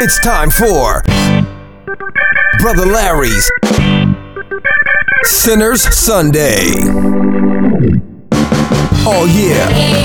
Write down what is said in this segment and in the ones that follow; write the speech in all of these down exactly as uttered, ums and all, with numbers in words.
It's time for Brother Larry's Sinner's Sunday. Oh yeah.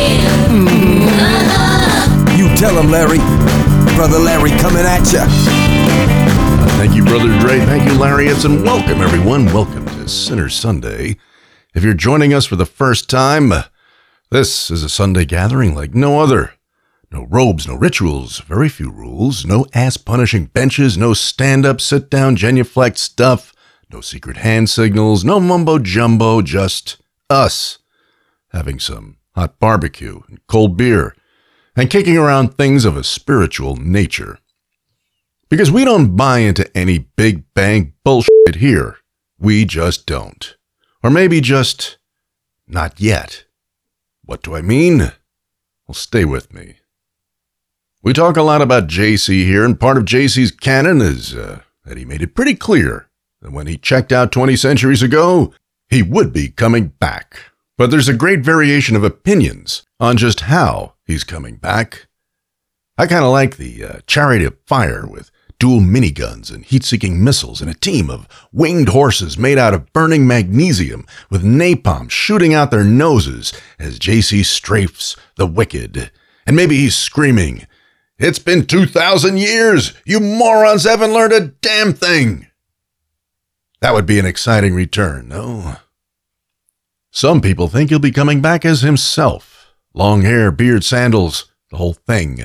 Mm-hmm. You tell him, Larry. Brother Larry coming at ya. Thank you, Brother Dre. Thank you, Larry. It's and welcome, everyone. Welcome to Sinner's Sunday. If you're joining us for the first time, this is a Sunday gathering like no other. No robes, no rituals, very few rules, no ass-punishing benches, no stand-up, sit-down, genuflect stuff, no secret hand signals, no mumbo-jumbo, just us having some hot barbecue and cold beer and kicking around things of a spiritual nature. Because we don't buy into any big bang bullshit here. We just don't. Or maybe just not yet. What do I mean? Well, stay with me. We talk a lot about J C here, and part of J C's canon is uh, that he made it pretty clear that when he checked out twenty centuries ago, he would be coming back. But there's a great variation of opinions on just how he's coming back. I kind of like the uh, Chariot of Fire with dual miniguns and heat-seeking missiles and a team of winged horses made out of burning magnesium with napalm shooting out their noses as J C strafes the wicked. And maybe he's screaming, "It's been two thousand years! You morons haven't learned a damn thing!" That would be an exciting return, no? Some people think he'll be coming back as himself. Long hair, beard, sandals, the whole thing.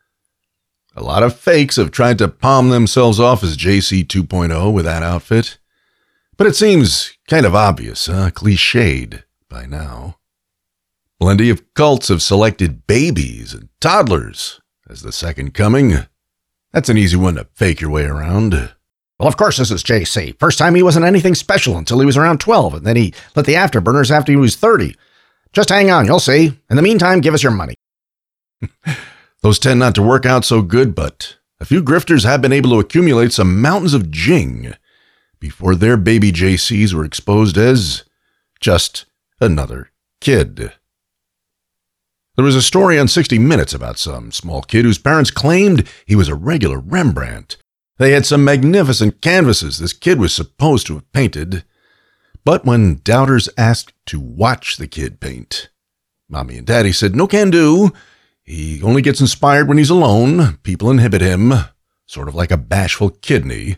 A lot of fakes have tried to palm themselves off as J C two point oh with that outfit. But it seems kind of obvious, huh? Cliched by now. Plenty of cults have selected babies and toddlers as the second coming. That's an easy one to fake your way around. Well, of course this is J C. First time he wasn't anything special until he was around twelve, and then he lit the afterburners after he was thirty. Just hang on, you'll see. In the meantime, give us your money. Those tend not to work out so good, but a few grifters have been able to accumulate some mountains of jing before their baby J Cs were exposed as just another kid. There was a story on sixty minutes about some small kid whose parents claimed he was a regular Rembrandt. They had some magnificent canvases this kid was supposed to have painted. But when doubters asked to watch the kid paint, Mommy and Daddy said, "No can do. He only gets inspired when he's alone. People inhibit him, sort of like a bashful kidney."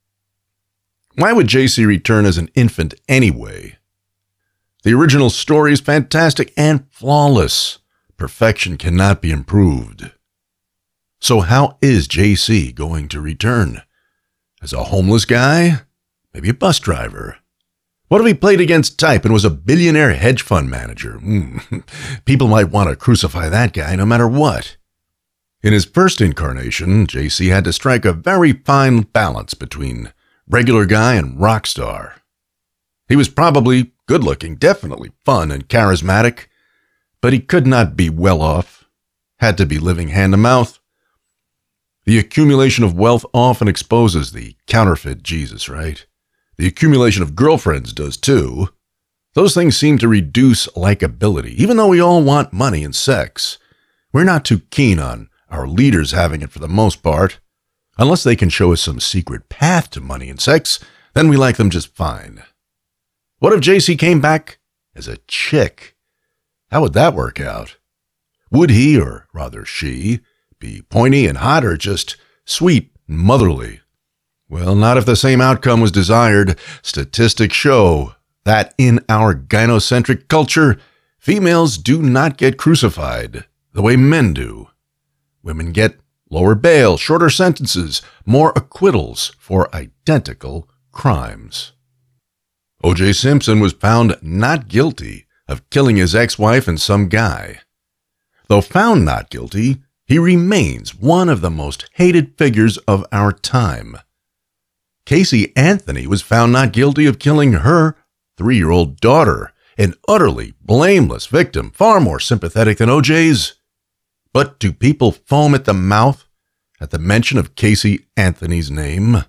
Why would J C return as an infant anyway? The original story is fantastic and flawless. Perfection cannot be improved. So how is J C going to return? As a homeless guy? Maybe a bus driver? What if he played against type and was a billionaire hedge fund manager? Mm. People might want to crucify that guy no matter what. In his first incarnation, J C had to strike a very fine balance between regular guy and rock star. He was probably good-looking, definitely fun and charismatic, but he could not be well off, had to be living hand-to-mouth. The accumulation of wealth often exposes the counterfeit Jesus, right? The accumulation of girlfriends does too. Those things seem to reduce likability, even though we all want money and sex. We're not too keen on our leaders having it for the most part. Unless they can show us some secret path to money and sex, then we like them just fine. What if J C came back as a chick? How would that work out? Would he, or rather she, be pointy and hot or just sweet and motherly? Well, not if the same outcome was desired. Statistics show that in our gynocentric culture, females do not get crucified the way men do. Women get lower bail, shorter sentences, more acquittals for identical crimes. O J Simpson was found not guilty of killing his ex-wife and some guy. Though found not guilty, he remains one of the most hated figures of our time. Casey Anthony was found not guilty of killing her three-year-old daughter, an utterly blameless victim, far more sympathetic than O J's. But do people foam at the mouth at the mention of Casey Anthony's name?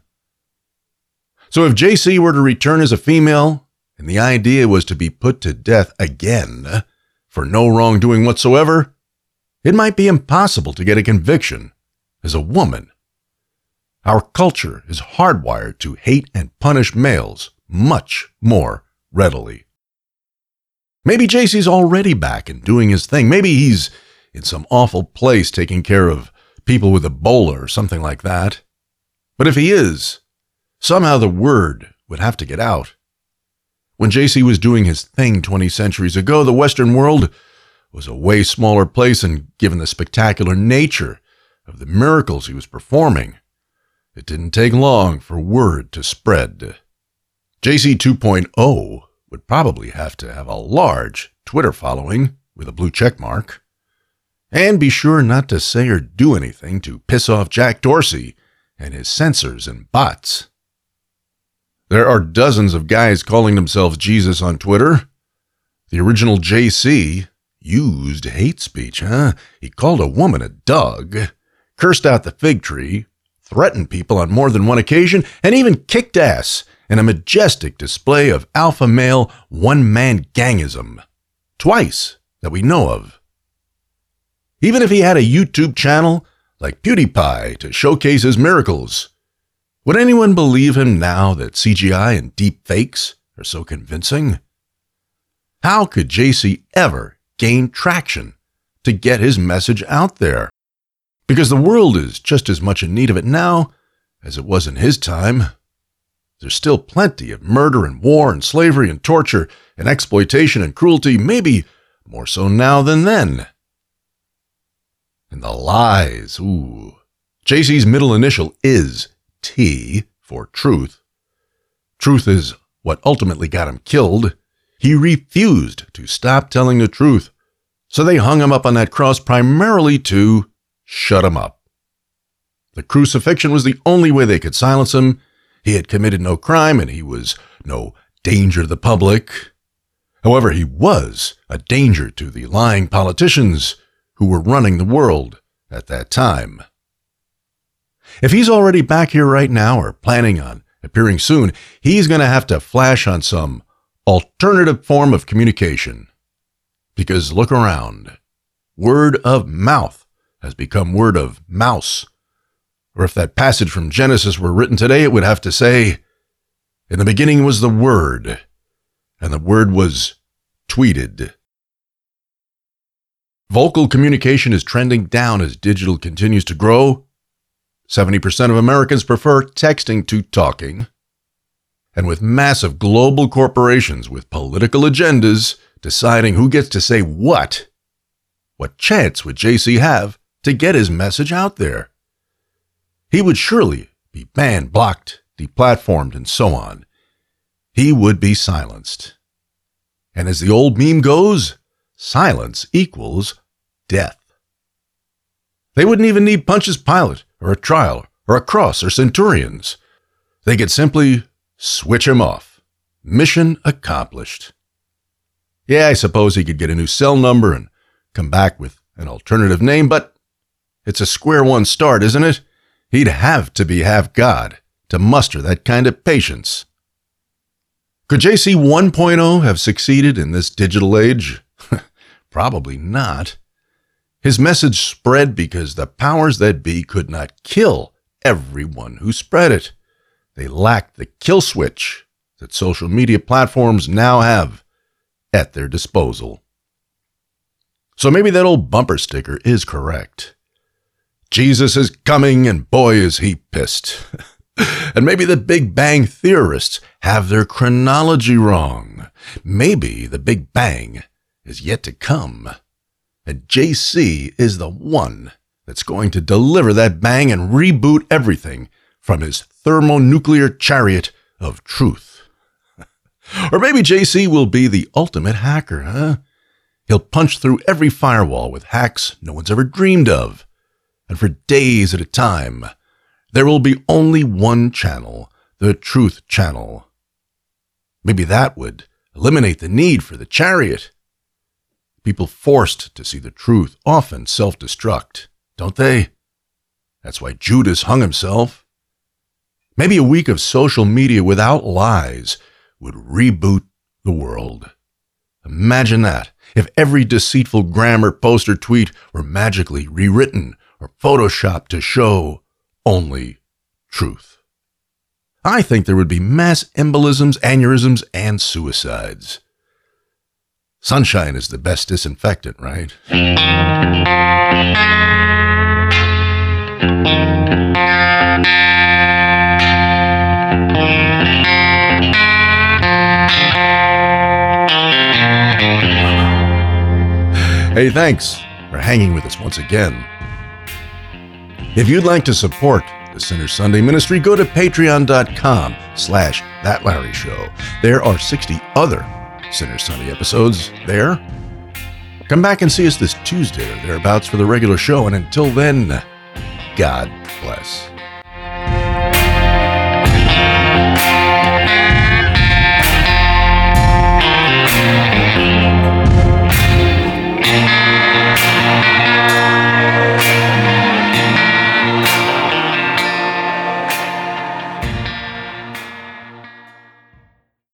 So if J C were to return as a female, and the idea was to be put to death again for no wrongdoing whatsoever, it might be impossible to get a conviction as a woman. Our culture is hardwired to hate and punish males much more readily. Maybe J C's already back and doing his thing. Maybe he's in some awful place taking care of people with Ebola or something like that. But if he is, somehow the word would have to get out. When J C was doing his thing twenty centuries ago, the Western world was a way smaller place, and given the spectacular nature of the miracles he was performing, it didn't take long for word to spread. J C two point oh would probably have to have a large Twitter following with a blue check mark, and be sure not to say or do anything to piss off Jack Dorsey and his censors and bots. There are dozens of guys calling themselves Jesus on Twitter. The original J C used hate speech, huh? He called a woman a dog, cursed out the fig tree, threatened people on more than one occasion, and even kicked ass in a majestic display of alpha male one-man gangism. Twice that we know of. Even if he had a YouTube channel like PewDiePie to showcase his miracles, would anyone believe him now that C G I and deep fakes are so convincing? How could J C ever gain traction to get his message out there? Because the world is just as much in need of it now as it was in his time. There's still plenty of murder and war and slavery and torture and exploitation and cruelty, maybe more so now than then. And the lies, ooh. J C's middle initial is T for truth. Truth is what ultimately got him killed. He refused to stop telling the truth, so they hung him up on that cross primarily to shut him up. The crucifixion was the only way they could silence him. He had committed no crime, and he was no danger to the public. However, he was a danger to the lying politicians who were running the world at that time. If he's already back here right now or planning on appearing soon, he's going to have to flash on some alternative form of communication. Because look around. Word of mouth has become word of mouse. Or if that passage from Genesis were written today, it would have to say, "In the beginning was the Word, and the Word was tweeted." Vocal communication is trending down as digital continues to grow. seventy percent of Americans prefer texting to talking. And with massive global corporations with political agendas deciding who gets to say what, what chance would J C have to get his message out there? He would surely be banned, blocked, deplatformed, and so on. He would be silenced. And as the old meme goes, silence equals death. They wouldn't even need Pontius Pilate, or a trial, or a cross, or centurions. They could simply switch him off. Mission accomplished. Yeah, I suppose he could get a new cell number and come back with an alternative name, but it's a square one start, isn't it? He'd have to be half God to muster that kind of patience. Could J C one point oh have succeeded in this digital age? Probably not. His message spread because the powers that be could not kill everyone who spread it. They lacked the kill switch that social media platforms now have at their disposal. So maybe that old bumper sticker is correct. Jesus is coming, and boy is he pissed. And maybe the Big Bang theorists have their chronology wrong. Maybe the Big Bang is yet to come. And J C is the one that's going to deliver that bang and reboot everything from his thermonuclear chariot of truth. Or maybe J C will be the ultimate hacker, huh? He'll punch through every firewall with hacks no one's ever dreamed of. And for days at a time, there will be only one channel, the Truth Channel. Maybe that would eliminate the need for the chariot. People forced to see the truth often self-destruct, don't they? That's why Judas hung himself. Maybe a week of social media without lies would reboot the world. Imagine that, if every deceitful grammar, post, or tweet were magically rewritten or photoshopped to show only truth. I think there would be mass embolisms, aneurysms, and suicides. Sunshine is the best disinfectant, right? Hey, thanks for hanging with us once again. If you'd like to support the Sinner Sunday Ministry, go to patreon.com slash That Larry Show. There are sixty other Sinner Sunday episodes there. Come back and see us this Tuesday or thereabouts for the regular show, and until then, God bless.